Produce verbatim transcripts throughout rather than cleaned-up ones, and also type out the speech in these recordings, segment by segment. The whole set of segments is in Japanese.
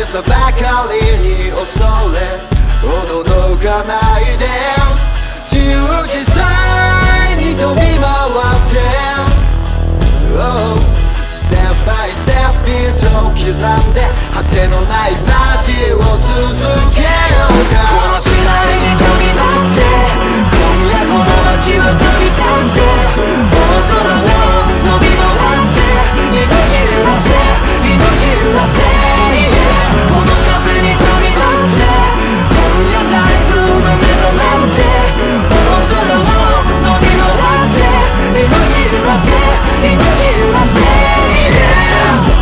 さばかりに恐れおののかないで自由自在に飛び回って、oh、ステップバイステップビートを刻んで果てのないパーティーを続けようか。 この時代に飛び乗って今夜この街は飛び立って大空を飛び回って命揺らせ命揺らせ、yeah、この風に飛び乗って今夜台風の目となって大空を飛び回って命揺らせ命揺らせ、yeah。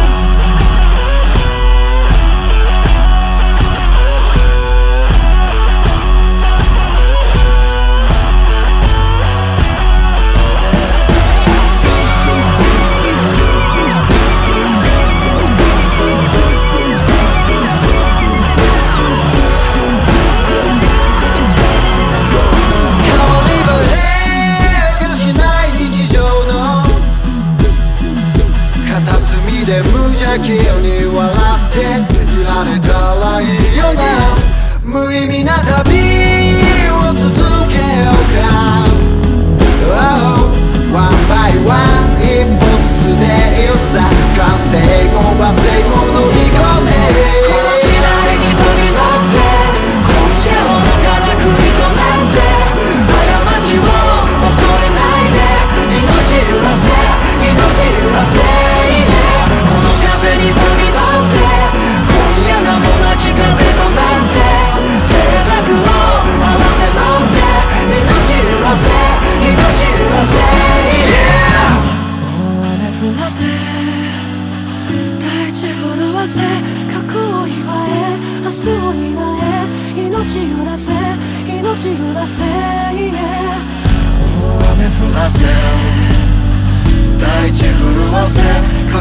で無邪気に笑っていられたらいいよな。無意味な旅を続けようか、oh、ワンバイワン一歩ずつでいいさ。完成後は成功の見込め。 この時代に飛び乗って今夜愚かな国となって過ちを恐れないで命揺らせ命揺らせ、風に飛び乗って今夜名もなき風となって静寂を合わせ飲んで命揺らせ命揺らせ、yeah。 大雨降らせ大地震わせ過去を祝え明日を担え命揺らせ命揺らせ、yeah。 大雨降らせ大地震わせ過